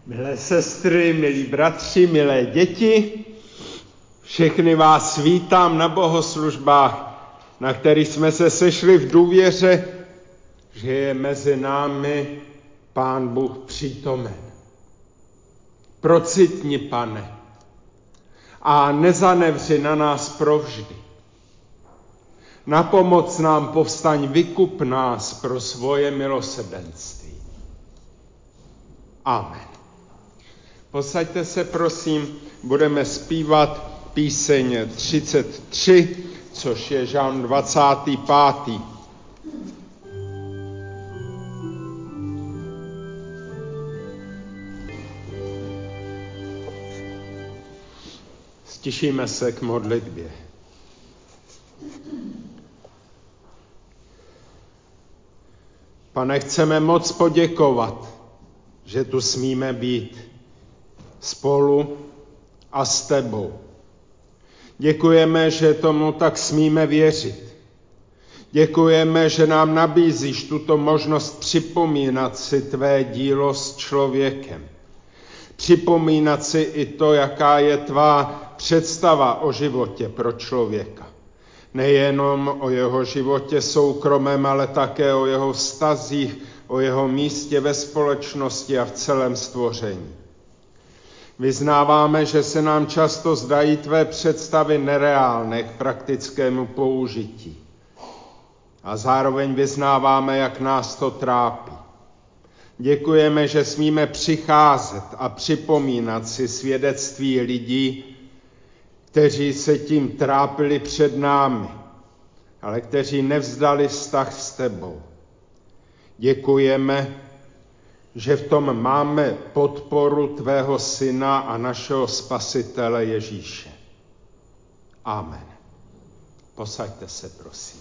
Milé sestry, milí bratři, milé děti, všechny vás vítám na bohoslužbách, na kterých jsme se sešli v důvěře, že je mezi námi Pán Bůh přítomen. Procitni, Pane, a nezanevři na nás provždy. Na pomoc nám povstaň, vykup nás pro svoje milosrdenství. Amen. Posaďte se, prosím, budeme zpívat píseň 33, což je žálm 25. Stišíme se k modlitbě. Pane, chceme moc poděkovat, že tu smíme být spolu a s tebou. Děkujeme, že tomu tak smíme věřit. Děkujeme, že nám nabízíš tuto možnost připomínat si tvé dílo s člověkem. Připomínat si i to, jaká je tvá představa o životě pro člověka. Nejenom o jeho životě soukromém, ale také o jeho vztazích, o jeho místě ve společnosti a v celém stvoření. Vyznáváme, že se nám často zdají tvé představy nereálné k praktickému použití. A zároveň vyznáváme, jak nás to trápí. Děkujeme, že smíme přicházet a připomínat si svědectví lidí, kteří se tím trápili před námi, ale kteří nevzdali vztah s tebou. Děkujeme, že v tom máme podporu tvého syna a našeho spasitele Ježíše. Amen. Posaďte se, prosím.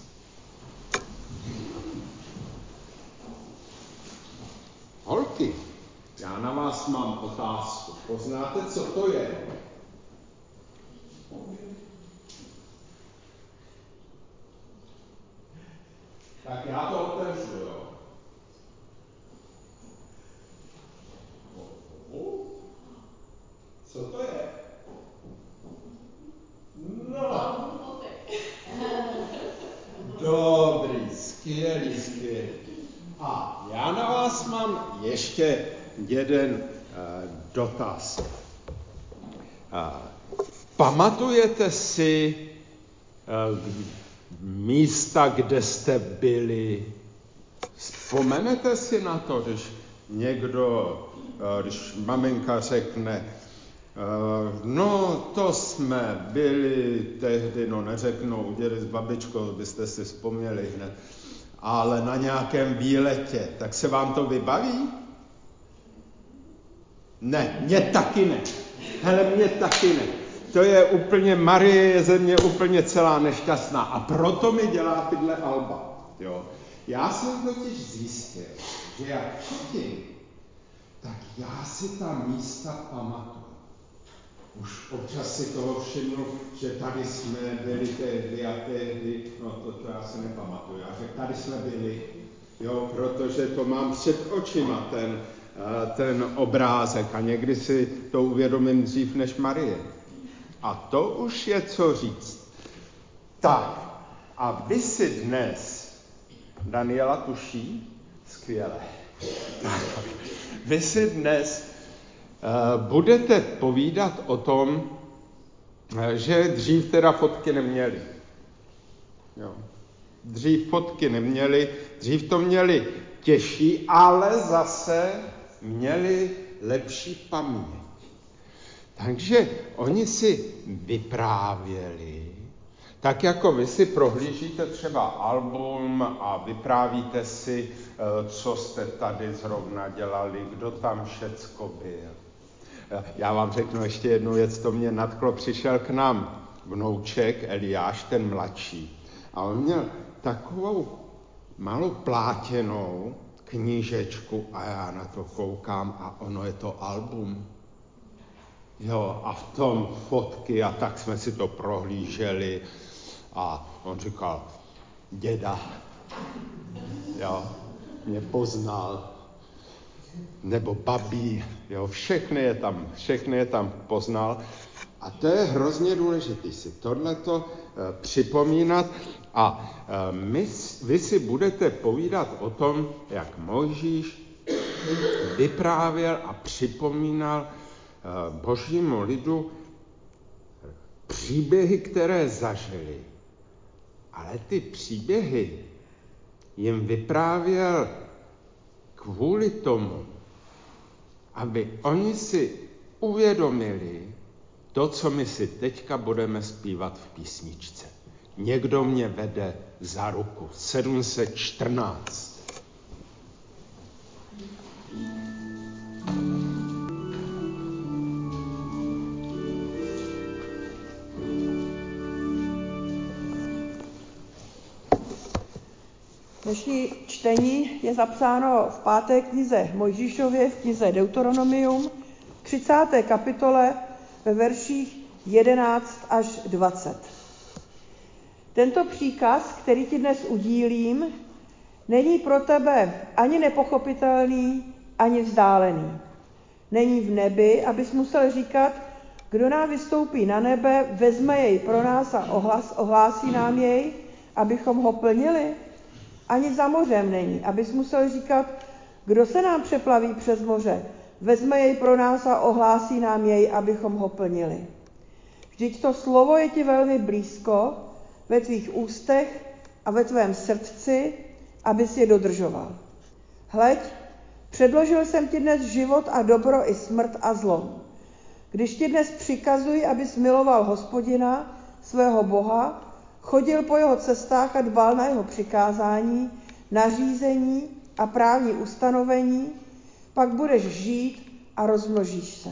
Holky, já na vás mám otázku. Poznáte, co to je? Tak já to otevřu, jo. Co to je? No. Dobrý, skvělý. A já na vás mám ještě jeden dotaz. Pamatujete si místa, kde jste byli? Vzpomenete si na to, když maminka řekne, no to jsme byli tehdy, no neřeknou, u dědy s babičkou, byste si vzpomněli hned, ale na nějakém výletě, tak se vám to vybaví? Ne, mě taky ne. Hele, mě taky ne. To je úplně, Marie je ze mě úplně celá nešťastná a proto mi dělá tyhle alba. Jo. Já jsem totiž zjistil, že jak čtím, tak já si ta místa pamatuju. Už občas si toho všimnu, že tady jsme byli tehdy a tehdy, no to já si nepamatuju. Já řekl, tady jsme byli, jo, protože to mám před očima, ten obrázek a někdy si to uvědomím dřív než Marie. A to už je co říct. Tak, a vy si dnes, Daniela tuší? Skvěle. Tak, vy si dnes budete povídat o tom, že dřív teda fotky neměli. Jo. Dřív fotky neměli, dřív to měli těžší, ale zase měli lepší paměť. Takže oni si vyprávěli, tak jako vy si prohlížíte třeba album a vyprávíte si, co jste tady zrovna dělali, kdo tam všecko byl. Já vám řeknu ještě jednu věc, to mě nadchlo, přišel k nám vnouček Eliáš, ten mladší, a on měl takovou malou plátěnou knížečku a já na to koukám a ono je to album. Jo, a v tom fotky a tak jsme si to prohlíželi a on říkal, děda, jo, mě poznal. nebo babí, jo, všechny je tam poznal. A to je hrozně důležité si tohleto připomínat a vy si budete povídat o tom, jak Mojžíš vyprávěl a připomínal božímu lidu příběhy, které zažili. Ale ty příběhy jim vyprávěl kvůli tomu, aby oni si uvědomili to, co my si teďka budeme zpívat v písničce. Někdo mě vede za ruku. 714. Dnešní čtení je zapsáno v 5. knize Mojžíšově, v knize Deuteronomium, 30. kapitole ve verších 11 až 20. Tento příkaz, který ti dnes udílím, není pro tebe ani nepochopitelný, ani vzdálený. Není v nebi, abys musel říkat, kdo nám vystoupí na nebe, vezme jej pro nás a ohlásí nám jej, abychom ho plnili. Ani za mořem není, abys musel říkat, kdo se nám přeplaví přes moře, vezme jej pro nás a ohlásí nám jej, abychom ho plnili. Vždyť to slovo je ti velmi blízko, ve tvých ústech a ve tvém srdci, abys je dodržoval. Hleď, předložil jsem ti dnes život a dobro i smrt a zlo. Když ti dnes přikazuji, abys miloval Hospodina, svého Boha, chodil po jeho cestách a dbal na jeho přikázání, nařízení a právní ustanovení, pak budeš žít a rozmnožíš se.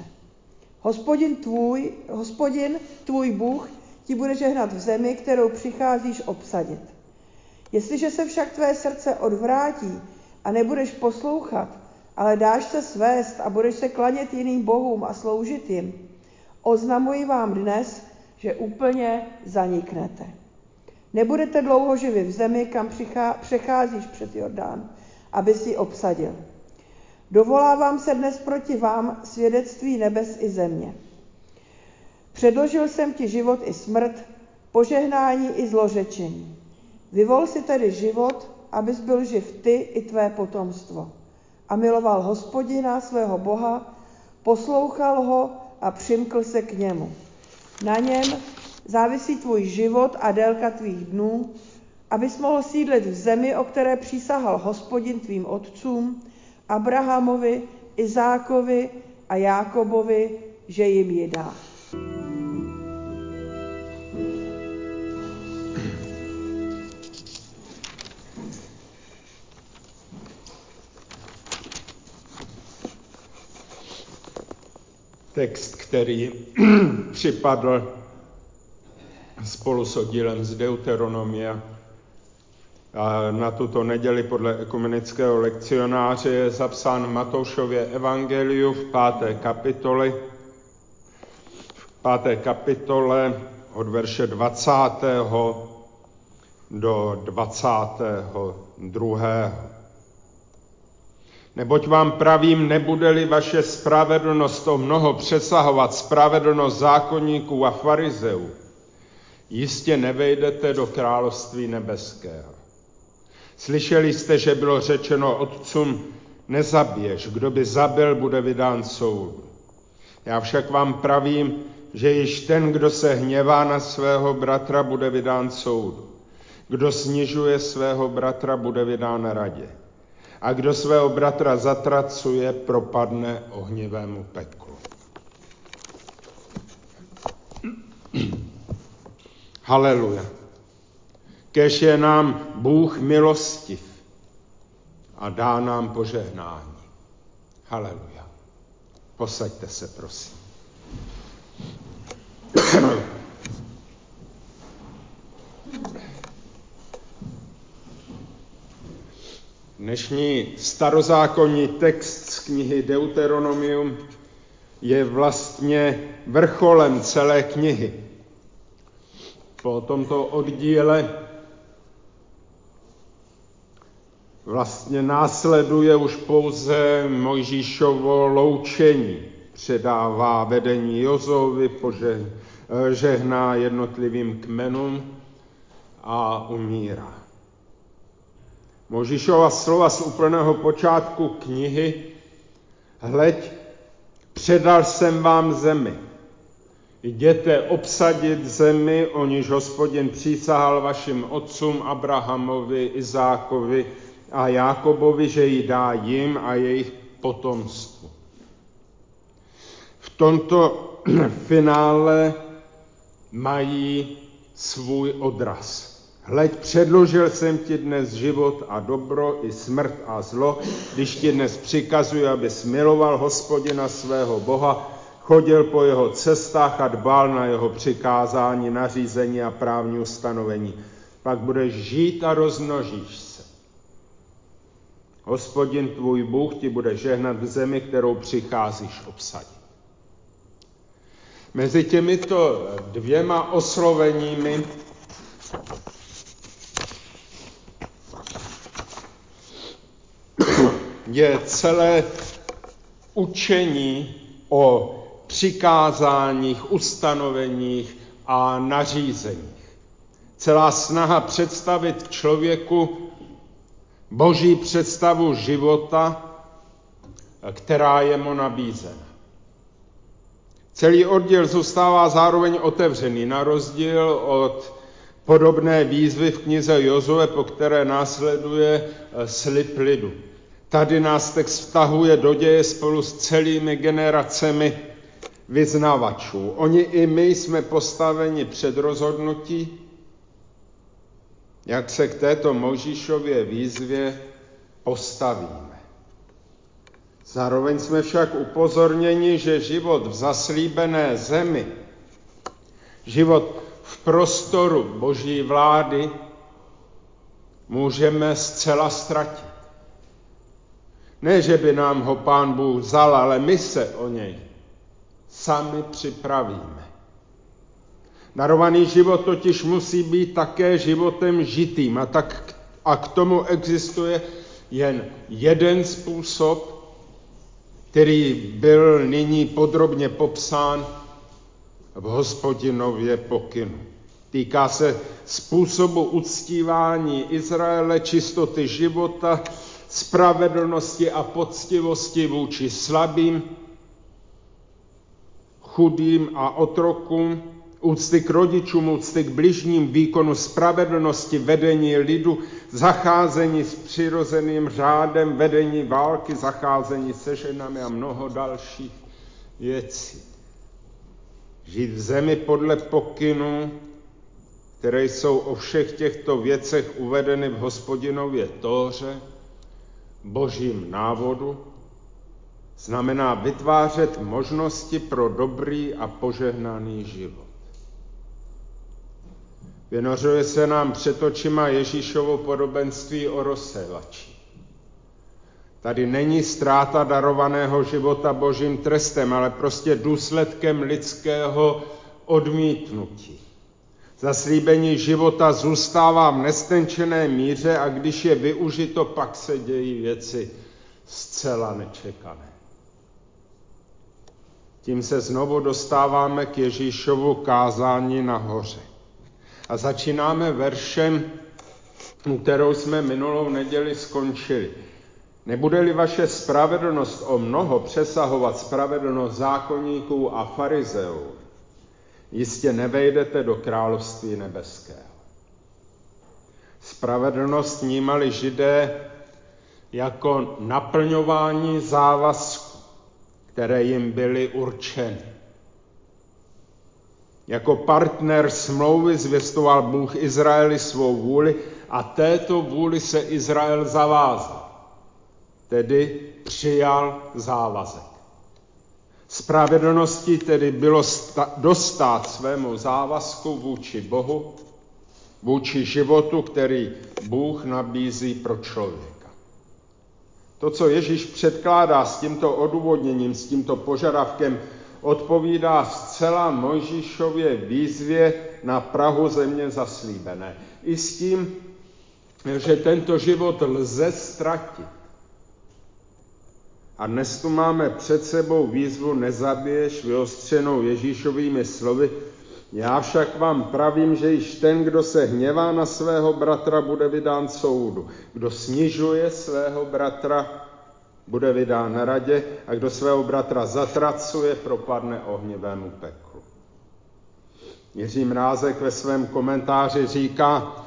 Hospodin tvůj Bůh ti bude žehnat v zemi, kterou přicházíš obsadit. Jestliže se však tvé srdce odvrátí a nebudeš poslouchat, ale dáš se svést a budeš se klanět jiným bohům a sloužit jim, oznamuji vám dnes, že úplně zaniknete. Nebudete dlouho živi v zemi, kam přecházíš přes Jordán, aby si obsadil. Dovolávám se dnes proti vám svědectví nebes i země. Předložil jsem ti život i smrt, požehnání i zlořečení. Vyvol si tedy život, abys byl živ ty i tvé potomstvo. A miloval Hospodina, svého Boha, poslouchal ho a přimkl se k němu. Na něm závisí tvůj život a délka tvých dnů, abys mohl sídlit v zemi, o které přísahal Hospodin tvým otcům, Abrahamovi, Izákovi a Jákobovi, že jim ji dá. Text, který připadl spolu s oddílem z Deuteronomia na tuto neděli podle ekumenického lekcionáře, je zapsán v Matoušově evangeliu v 5. kapitole od verše 20. do 22. Neboť vám pravím, nebude-li vaše spravedlnost o mnoho přesahovat spravedlnost zákonníků a farizeů, jistě nevejdete do království nebeského. Slyšeli jste, že bylo řečeno otcům, nezabiješ, kdo by zabil, bude vydán soudu. Já však vám pravím, že již ten, kdo se hněvá na svého bratra, bude vydán soudu. Kdo snižuje svého bratra, bude vydán radě. A kdo svého bratra zatracuje, propadne ohnivému peklu. Haleluja. Kéž je nám Bůh milostiv a dá nám požehnání. Haleluja. Posaďte se, prosím. Dnešní starozákonní text z knihy Deuteronomium je vlastně vrcholem celé knihy. Po tomto oddíle vlastně následuje už pouze Mojžíšovo loučení. Předává vedení Jozovi, žehná jednotlivým kmenům a umírá. Mojžíšova slova z úplného počátku knihy: hleď, předal jsem vám zemi. Jděte obsadit zemi, o níž Hospodin přísahal vašim otcům Abrahamovi, Izákovi a Jákobovi, že ji dá jim a jejich potomstvu. V tomto finále mají svůj odraz. Hleď, předložil jsem ti dnes život a dobro i smrt a zlo, když ti dnes přikazuji, abys miloval Hospodina svého Boha, chodil po jeho cestách a dbal na jeho přikázání, nařízení a právní ustanovení. Pak budeš žít a rozmnožíš se. Hospodin tvůj Bůh ti bude žehnat v zemi, kterou přicházíš obsadit. Mezi těmito dvěma osloveními je celé učení o přikázáních, ustanoveních a nařízeních. Celá snaha představit člověku Boží představu života, která je mu nabízena. Celý oddíl zůstává zároveň otevřený, na rozdíl od podobné výzvy v knize Jozue, po které následuje slib lidu. Tady nás text vtahuje do děje spolu s celými generacemi vyznavačů. Oni i my jsme postaveni před rozhodnutí, jak se k této Mojžíšově výzvě postavíme. Zároveň jsme však upozorněni, že život v zaslíbené zemi, život v prostoru Boží vlády můžeme zcela ztratit. Ne, že by nám ho Pán Bůh vzal, ale my se o něj sami připravíme. Darovaný život totiž musí být také životem žitým a k tomu existuje jen jeden způsob, který byl nyní podrobně popsán v Hospodinově pokynu. Týká se způsobu uctívání Izraele, čistoty života, spravedlnosti a poctivosti vůči slabým, chudým a otrokům, úcty k rodičům, úcty k bližním, výkonu spravedlnosti, vedení lidu, zacházení s přirozeným řádem, vedení války, zacházení se ženami a mnoho dalších věcí. Žít v zemi podle pokynů, které jsou o všech těchto věcech uvedeny v Hospodinově Tóře, Božím návodu, znamená vytvářet možnosti pro dobrý a požehnaný život. Vynořuje se nám před očima Ježíšovo podobenství o rozsévači. Tady není ztráta darovaného života Božím trestem, ale prostě důsledkem lidského odmítnutí. Zaslíbení života zůstává v nestenčené míře a když je využito, pak se dějí věci zcela nečekané. Tím se znovu dostáváme k Ježíšovu kázání na hoře. A začínáme veršem, kterou jsme minulou neděli skončili. Nebude-li vaše spravedlnost o mnoho přesahovat spravedlnost zákonníků a farizeů, jistě nevejdete do království nebeského. Spravedlnost vnímali Židé jako naplňování závazků, které jim byly určeny. Jako partner smlouvy zvěstoval Bůh Izraeli svou vůli a této vůli se Izrael zavázal, tedy přijal závazek. Spravedlností tedy bylo dostát svému závazku vůči Bohu, vůči životu, který Bůh nabízí pro člověka. To, co Ježíš předkládá s tímto odůvodněním, s tímto požadavkem, odpovídá zcela Mojžíšově výzvě na prahu země zaslíbené. I s tím, že tento život lze ztratit. A dnes tu máme před sebou výzvu nezabiješ, vyostřenou Ježíšovými slovy. Já však vám pravím, že již ten, kdo se hněvá na svého bratra, bude vydán soudu. Kdo snižuje svého bratra, bude vydán radě, a kdo svého bratra zatracuje, propadne ohnivému peklu. Jiří Mrázek ve svém komentáři říká: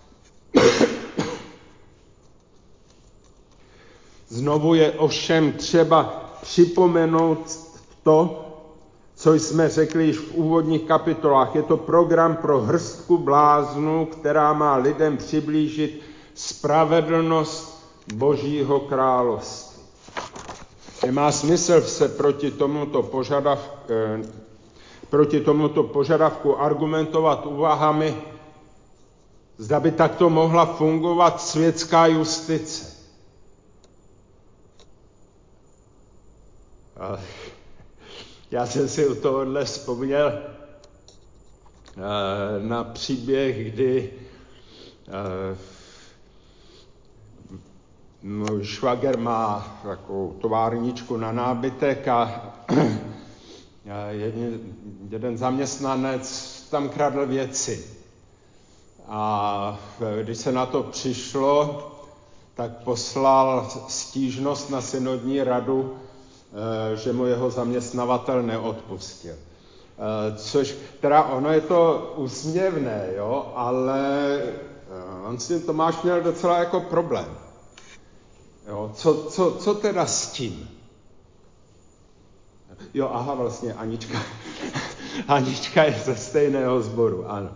znovu je ovšem třeba připomenout to, co jsme řekli již v úvodních kapitolách. Je to program pro hrstku bláznů, která má lidem přiblížit spravedlnost Božího království. Nemá smysl se proti tomuto požadavku argumentovat úvahami, zda by takto mohla fungovat světská justice. Já jsem si u tohohle vzpomněl na příběh, kdy můj švager má takovou továrničku na nábytek a jeden zaměstnanec tam kradl věci. A když se na to přišlo, tak poslal stížnost na synodní radu, že mu jeho zaměstnavatel neodpustil. Což, teda ono je to úsměvné, jo, ale on s tím Tomáš měl docela jako problém. Jo, co teda s tím? Jo, aha, vlastně Anička je ze stejného sboru, ano.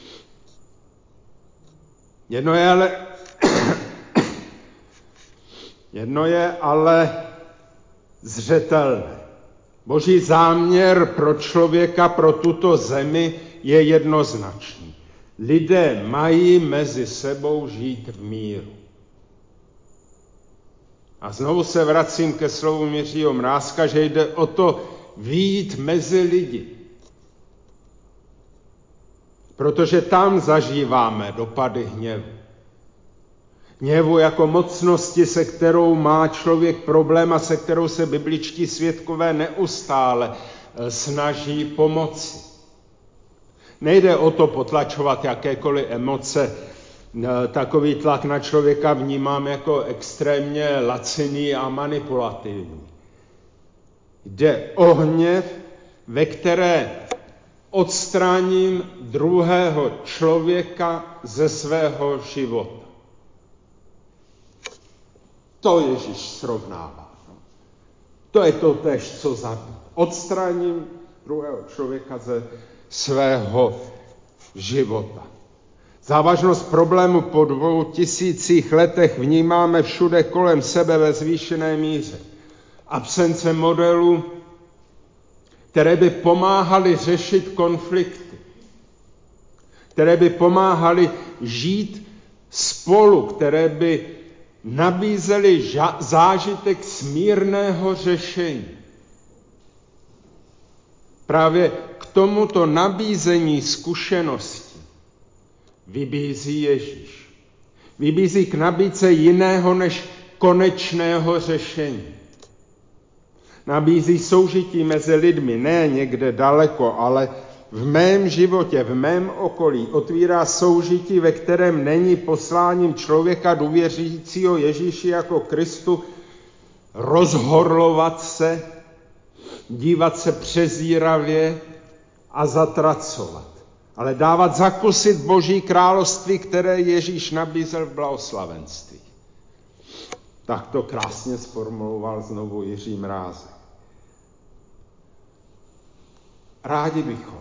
Jedno je ale zřetelné. Boží záměr pro člověka, pro tuto zemi je jednoznačný. Lidé mají mezi sebou žít v míru. A znovu se vracím ke slovům Jiřího Mrázka, že jde o to vyjít mezi lidi. Protože tam zažíváme dopady hněvu. Hněvu jako mocnosti, se kterou má člověk problém a se kterou se bibličtí svědkové neustále snaží pomoci. Nejde o to potlačovat jakékoliv emoce. Takový tlak na člověka vnímám jako extrémně laciný a manipulativní. Jde o hněv, ve které odstráním druhého člověka ze svého života. To Ježíš srovnává. To je to též, co zabít. Odstráním druhého člověka ze svého života. Závažnost problému po 2000 letech vnímáme všude kolem sebe ve zvýšené míře. Absence modelů, které by pomáhaly řešit konflikty, které by pomáhaly žít spolu, které by nabízely zážitek smírného řešení. Právě k tomuto nabízení zkušenosti vybízí Ježíš. Vybízí k nabídce jiného než konečného řešení. Nabízí soužití mezi lidmi, ne někde daleko, ale v mém životě, v mém okolí. Otvírá soužití, ve kterém není posláním člověka důvěřícího Ježíši jako Kristu rozhorlovat se, dívat se přezíravě a zatracovat, ale dávat zakusit Boží království, které Ježíš nabízel v blahoslavenství. Tak to krásně zformuloval znovu Jiří Mrázek. Rádi bychom.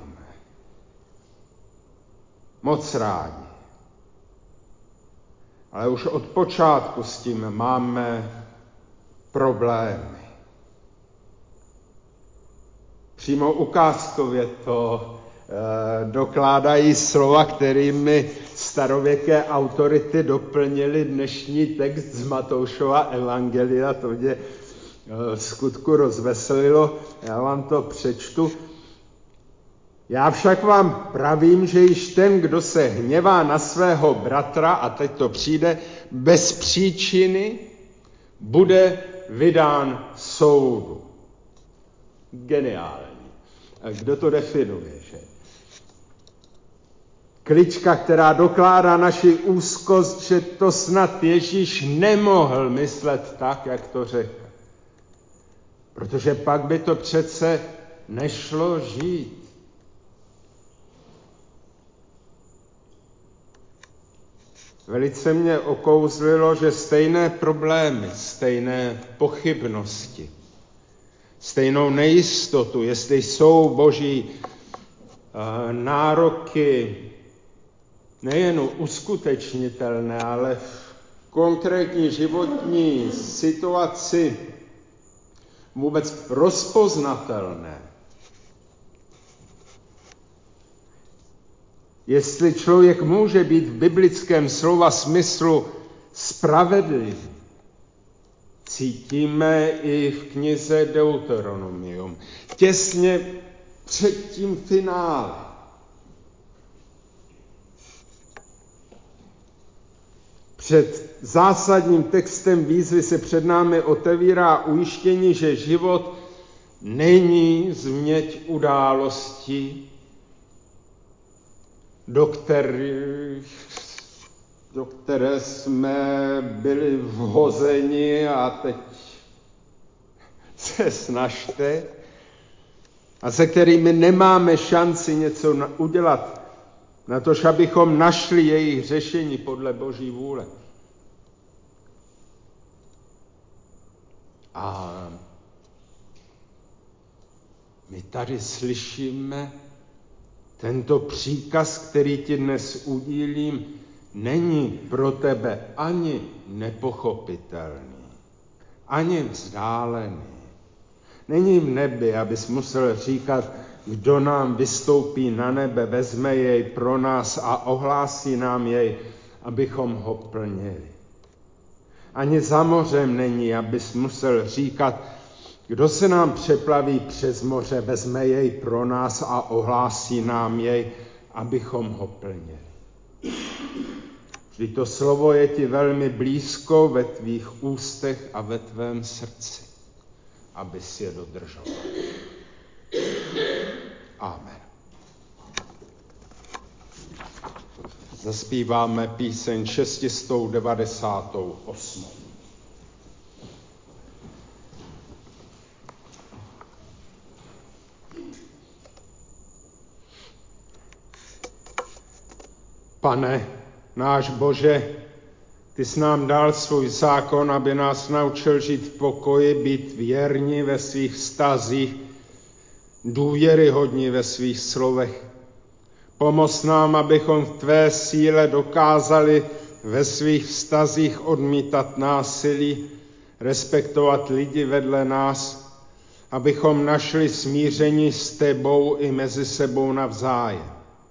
Moc rádi. Ale už od počátku s tím máme problémy. Přímo ukázkově to dokládají slova, kterými starověké autority doplnili dnešní text z Matoušova evangelia. To mě v skutku rozveselilo. Já vám to přečtu. Já však vám pravím, že již ten, kdo se hněvá na svého bratra, a teď to přijde, bez příčiny, bude vydán soudu. Geniální. A kdo to definuje, že? Klička, která dokládá naši úzkost, že to snad Ježíš nemohl myslet tak, jak to řekl. Protože pak by to přece nešlo žít. Velice mě okouzlilo, že stejné problémy, stejné pochybnosti, stejnou nejistotu, jestli jsou Boží nároky nejen uskutečnitelné, ale v konkrétní životní situaci vůbec rozpoznatelné. Jestli člověk může být v biblickém slova smyslu spravedlivý, cítíme i v knize Deuteronomium. Těsně před tím finále. Před zásadním textem výzvy se před námi otevírá ujištění, že život není změť událostí, do které jsme byli vhozeni a teď se snažte, a se kterými nemáme šanci něco udělat, na to, abychom našli jejich řešení podle Boží vůle. A my tady slyšíme tento příkaz, který ti dnes udílím, není pro tebe ani nepochopitelný, ani vzdálený. Není v nebi, abys musel říkat, kdo nám vystoupí na nebe, vezme jej pro nás a ohlásí nám jej, abychom ho plnili. Ani za mořem není, abys musel říkat, kdo se nám přeplaví přes moře, vezme jej pro nás a ohlásí nám jej, abychom ho plnili. Vždyť to slovo je ti velmi blízko ve tvých ústech a ve tvém srdci, abys je dodržoval. Amen. Zaspíváme píseň 698. Pane, náš Bože, ty jsi nám dal svůj zákon, aby nás naučil žít v pokoji, být věrní ve svých vztazích, důvěryhodní ve svých slovech. Pomoz nám, abychom v tvé síle dokázali ve svých vztazích odmítat násilí, respektovat lidi vedle nás, abychom našli smíření s tebou i mezi sebou navzájem.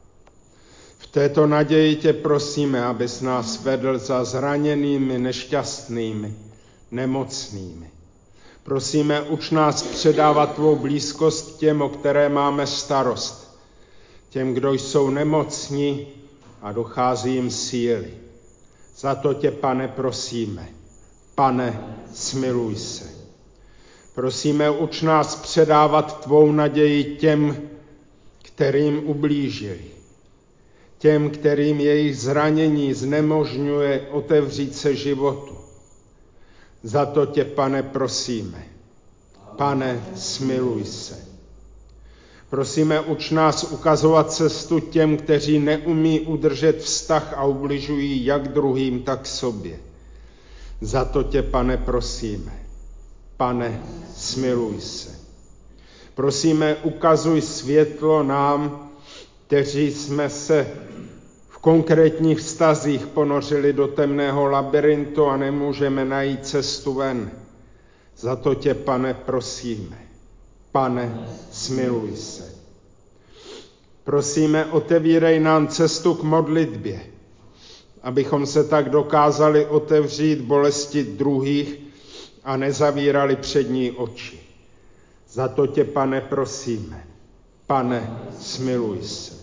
V této naději tě prosíme, abys nás vedl za zraněnými, nešťastnými, nemocnými. Prosíme, uč nás předávat tvou blízkost těm, o které máme starost, těm, kdo jsou nemocní a dochází jim síly. Za to tě, Pane, prosíme. Pane, smiluj se. Prosíme, uč nás předávat tvou naději těm, kterým ublížili. Těm, kterým jejich zranění znemožňuje otevřít se životu. Za to tě, Pane, prosíme. Pane, smiluj se. Prosíme, uč nás ukazovat cestu těm, kteří neumí udržet vztah a ubližují jak druhým, tak sobě. Za to tě, Pane, prosíme. Pane, smiluj se. Prosíme, ukazuj světlo nám, kteří jsme se v konkrétních vztazích ponořili do temného labyrintu a nemůžeme najít cestu ven. Za to tě, Pane, prosíme. Pane, smiluj se. Prosíme, otevírej nám cestu k modlitbě, abychom se tak dokázali otevřít bolesti druhých a nezavírali před ní oči. Za to tě, Pane, prosíme. Pane, smiluj se.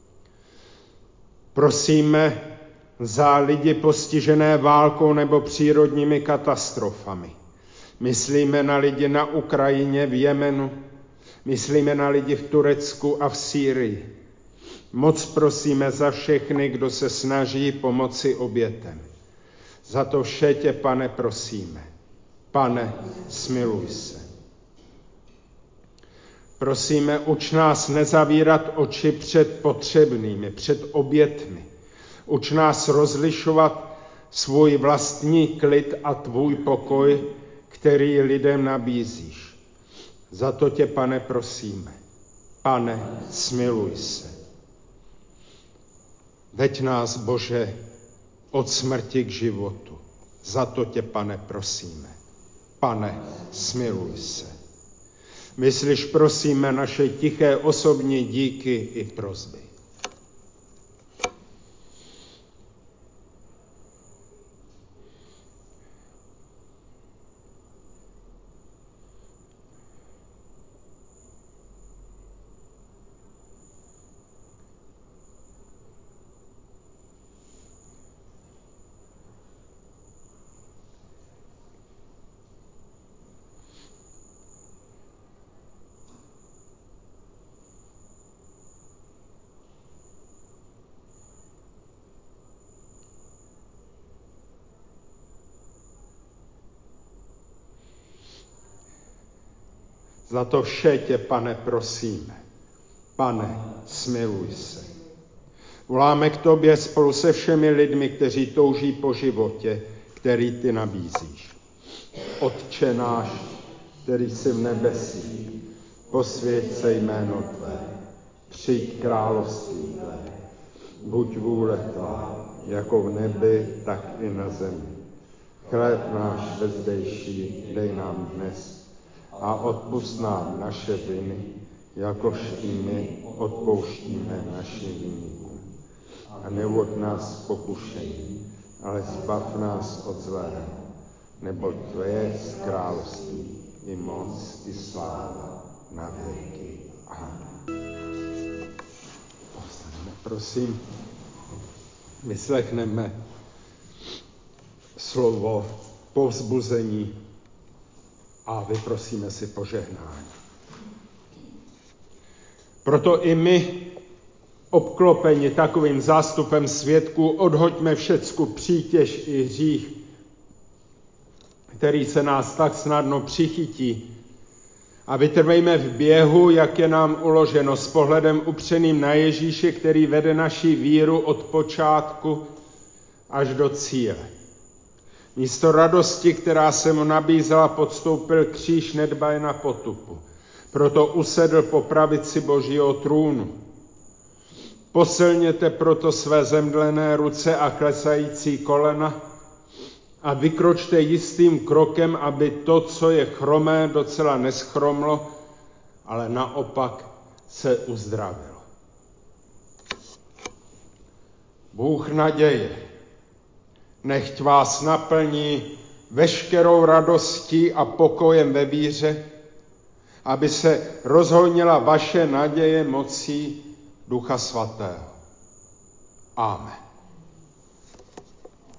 Prosíme za lidi postižené válkou nebo přírodními katastrofami. Myslíme na lidi na Ukrajině, v Jemenu, myslíme na lidi v Turecku a v Sýrii. Moc prosíme za všechny, kdo se snaží pomoci obětem. Za to vše tě, Pane, prosíme. Pane, smiluj se. Prosíme, uč nás nezavírat oči před potřebnými, před obětmi. Uč nás rozlišovat svůj vlastní klid a tvůj pokoj, který lidem nabízíš. Za to tě, Pane, prosíme. Pane, smiluj se. Veď nás, Bože, od smrti k životu. Za to tě, Pane, prosíme. Pane, smiluj se. Vyslyš, prosíme, naše tiché osobní díky i prosby. Za to vše tě, Pane, prosíme. Pane, smiluj se. Voláme k tobě spolu se všemi lidmi, kteří touží po životě, který ty nabízíš. Otče náš, který jsi v nebesích, posvěť se jméno tvé, přijď království tvé, buď vůle tvá, jako v nebi, tak i na zemi. Chléb náš vezdejší dej nám dnes a odpusť nám naše viny, jakož i my odpouštíme našim viníkům. A neuvod nás v pokušení, ale zbav nás od zlého, neboť tvé je království, i moc, i sláva, na věky. Amen. Povstaneme, prosím, vyslechneme slovo povzbuzení a vyprosíme si požehnání. Proto i my, obklopeni takovým zástupem svědků, odhoďme všecku přítěž i hřích, který se nás tak snadno přichytí, a vytrvejme v běhu, jak je nám uloženo, s pohledem upřeným na Ježíše, který vede naši víru od počátku až do cíle. Místo radosti, která se mu nabízela, podstoupil kříž, nedbaje na potupu. Proto usedl po pravici Božího trůnu. Posilněte proto své zemdlené ruce a klesající kolena a vykročte jistým krokem, aby to, co je chromé, docela neschromlo, ale naopak se uzdravilo. Bůh naděje, nechť vás naplní veškerou radostí a pokojem ve víře, aby se rozhojnila vaše naděje mocí Ducha Svatého. Amen.